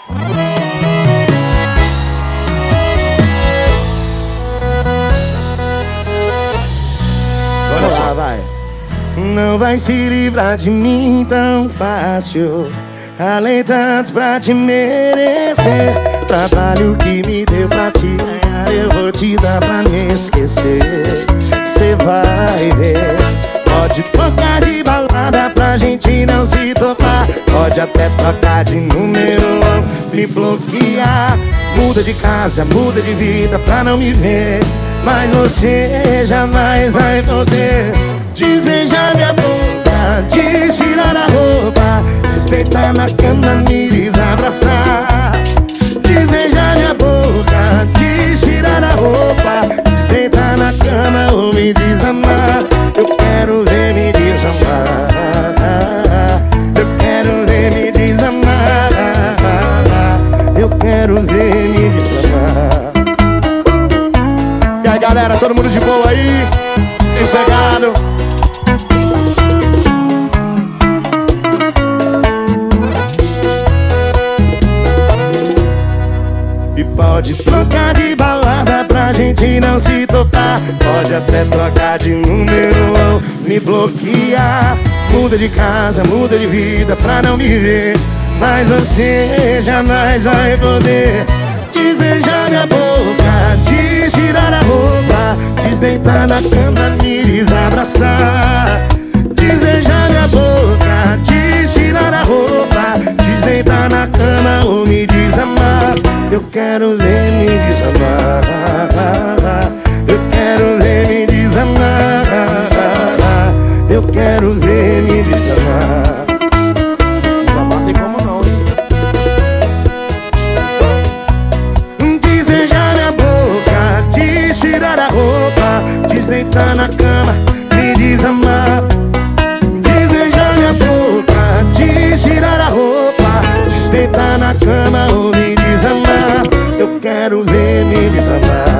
Olha só, vai. Não vai se livrar de mim tão fácil. Ralei tanto pra te merecer. Trabalho que me deu pra te ganhar, eu vou te dar pra me esquecer. Cê vai ver. Pode trocar de balada pra gente não se topar. Pode até trocar de número, me bloquear. Muda de casa, muda de vida pra não me ver. Mas você jamais vai poder desbeijar minha boca, tirar a roupa, deitar na cama, me desabraçar. Desbeijar minha boca, tirar a roupa, deitar na cama ou me desamar. Eu quero ver me desamar. Eu quero ver me desamar. Eu quero ver me desamar. E aí, galera, todo mundo de boa aí? Sossegado? E pode trocar de balada pra gente não se topar. Pode até trocar de número ou me bloquear. Muda de casa, muda de vida pra não me ver. Mas você jamais vai poder desbeijar minha boca, tirar a roupa, deitar na cama, me desabraçar. Desbeijar minha boca, tirar a roupa, deitar na cama ou me desamar. Eu quero ver me desamar. Eu quero ver me desamar. Eu quero ver me desamar. Desamar tem como não, hein? Desejar minha boca, tirar a roupa, deitar na cama, me desamar. Desejar minha boca, tirar a roupa, deitar na cama ou me desamar. Eu quero ver me desamar.